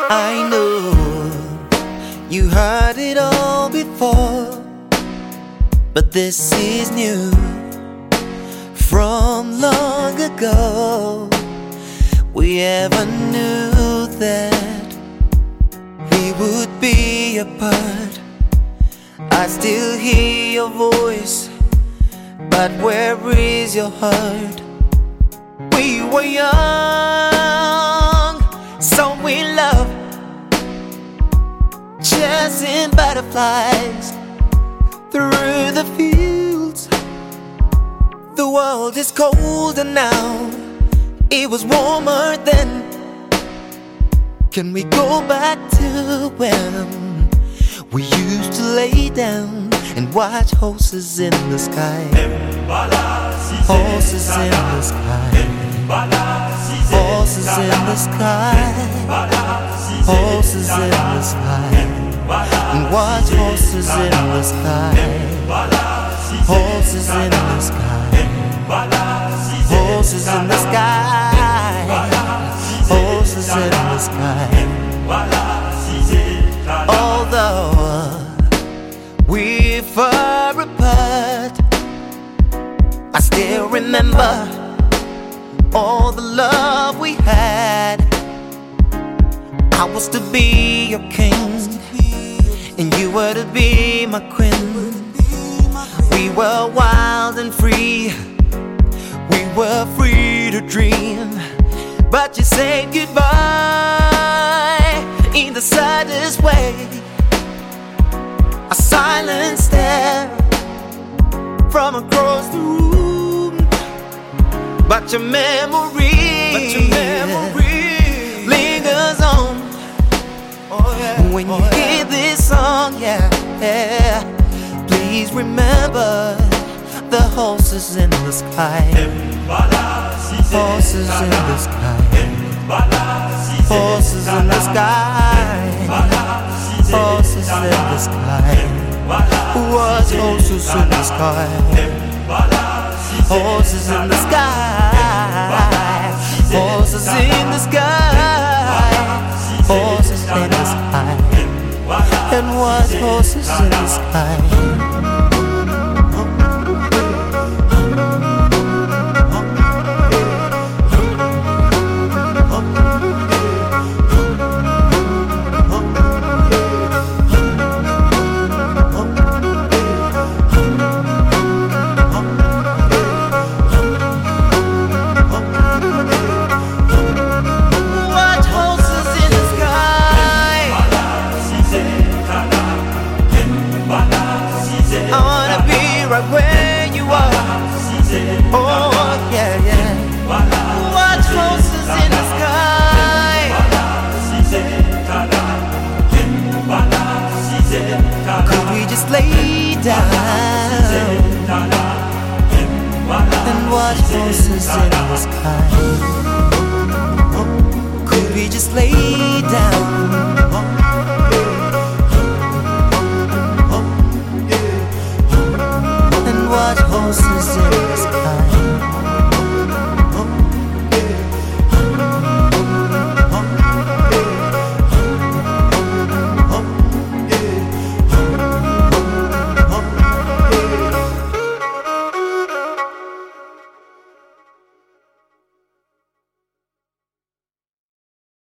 I know you heard it all before, but this is new from long ago. We ever knew that we would be apart. I still hear your voice, but where is your heart? We were young, so we loved, chasing butterflies through the fields. The world is colder now, it was warmer then. Can we go back to when we used to lay down and watch horses in the sky? Horses in the sky. Horses in the sky. Horses in the sky. And watch horses in the sky. Horses in the sky. Horses in the sky. Horses in the sky. Although we're far apart, I still remember all the love we had. I was to be your king, and you were to be my queen. We were wild and free, we were free to dream. But you said goodbye in the saddest way, a silent stare from across the room. But your memory lingers on. Oh, yeah. When you hear this song, yeah, yeah, please remember the horses in the sky. Horses in the sky. Horses in the sky. Horses in the sky. What horses in the sky? Horses in the sky. Horses in the sky. Horses in the sky. And what horses in the sky? Right where you are. Oh yeah, yeah. Watch horses in the sky. Could we just lay down and watch horses in the sky? Could we just lay down